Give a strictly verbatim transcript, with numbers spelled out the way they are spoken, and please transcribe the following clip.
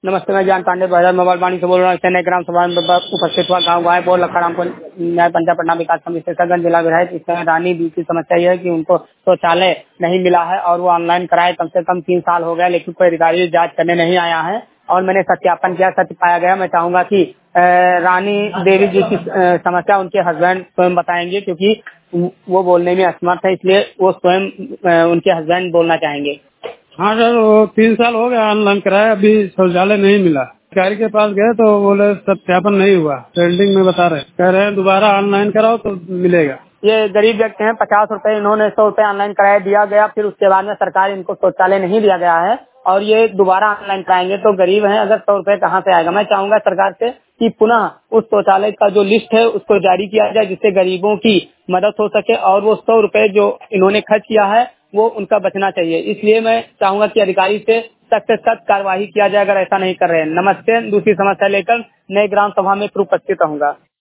नमस्ते, मैं ज्ञान पांडे बाजार मोबाइल वाणी से बोल रहा हूँ। चेन्नई ग्राम सभा में ब- उपस्थित हुआ गाँव गाय बोल लखरामपुर न्याय पंचायत पटना विकास समिति शेषागंज जिला विधायक। इस समय रानी दी की समस्या यह है कि उनको शौचालय नहीं मिला है और वो ऑनलाइन कराए कम से कम तीन साल हो गया, लेकिन कोई अधिकारी जांच करने नहीं आया है और मैंने सत्यापन किया, सत्य पाया गया। मैं चाहूंगा कि अ, रानी देवी जी की अ, समस्या उनके हस्बैंड स्वयं बताएंगे, क्योंकि वो बोलने में असमर्थ है, इसलिए वो स्वयं अ, उनके हस्बैंड बोलना चाहेंगे। हाँ सर, वो तीन साल हो गया ऑनलाइन कराया, अभी शौचालय नहीं मिला। अधिकारी के पास गए तो बोले सत्यापन नहीं हुआ, पेंडिंग में बता रहे कह रहे हैं दोबारा ऑनलाइन कराओ तो मिलेगा। ये गरीब व्यक्ति हैं, पचास रुपए इन्होंने सौ रुपए ऑनलाइन कराया दिया गया, फिर उसके बाद में सरकार इनको शौचालय नहीं दिया गया है और ये दोबारा ऑनलाइन कराएंगे तो गरीब हैं, अगर सौ रुपए कहाँ से आएगा। मैं चाहूंगा सरकार से कि पुनः उस शौचालय का जो लिस्ट है उसको जारी किया जाए, जिससे गरीबों की मदद हो सके और वो सौ रुपए जो इन्होंने खर्च किया है वो उनका बचना चाहिए। इसलिए मैं चाहूंगा कि अधिकारी से सख्त से सख्त कार्यवाही किया जाए अगर ऐसा नहीं कर रहे हैं। नमस्ते, दूसरी समस्या लेकर नए ग्राम सभा में फिर उपस्थित रहूंगा।